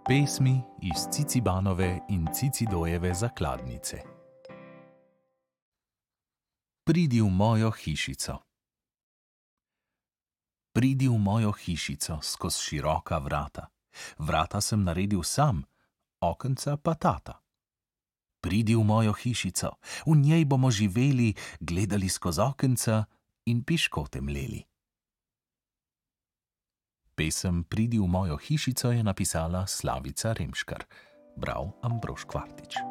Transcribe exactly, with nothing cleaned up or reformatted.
Pesmi iz Cicibanove in Cicidojeve zakladnice. Pridi v mojo hišico. Pridi v mojo hišico skozi široka vrata. Vrata sem naredil sam, okenca pa tata. Pridi v mojo hišico, v njej bomo živeli, gledali skozi okenca in piškote mleli. Pesem Pridi v mojo hišico je napisala Slavica Remškar, bral Ambrož Kvartič.